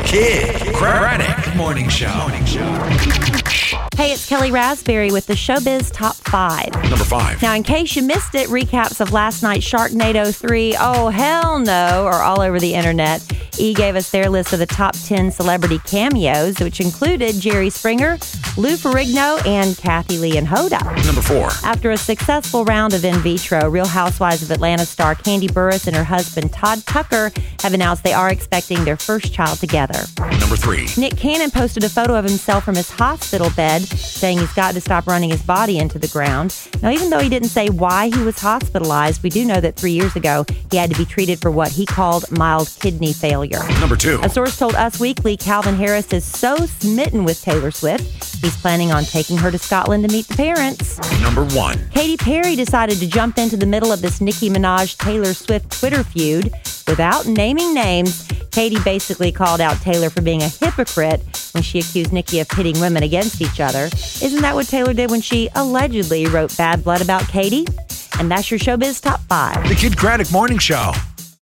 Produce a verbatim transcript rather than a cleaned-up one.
Kid Craddock Morning Show. Morning Show. Hey, it's Kelly Raspberry with the Showbiz Top five. Number five. Now, in case you missed it, recaps of last night's Sharknado three, oh hell no, are all over the internet. E! gave us their list of the top ten celebrity cameos, which included Jerry Springer, Lou Ferrigno, and Kathy Lee and Hoda. Number four. After a successful round of in vitro, Real Housewives of Atlanta star Kandi Burruss and her husband Todd Tucker have announced they are expecting their first child together. Number three. Nick Cannon posted a photo of himself from his hospital bed, saying he's got to stop running his body into the ground. Now, even though he didn't say why he was hospitalized, we do know that three years ago he had to be treated for what he called mild kidney failure. Number two. A source told Us Weekly Calvin Harris is so smitten with Taylor Swift, he's planning on taking her to Scotland to meet the parents. Number one. Katy Perry decided to jump into the middle of this Nicki Minaj-Taylor Swift Twitter feud. Without naming names, Katy basically called out Taylor for being a hypocrite when she accused Nicki of pitting women against each other. Isn't that what Taylor did when she allegedly wrote Bad Blood about Katy? And that's your Showbiz Top five. The Kid Craddock Morning Show.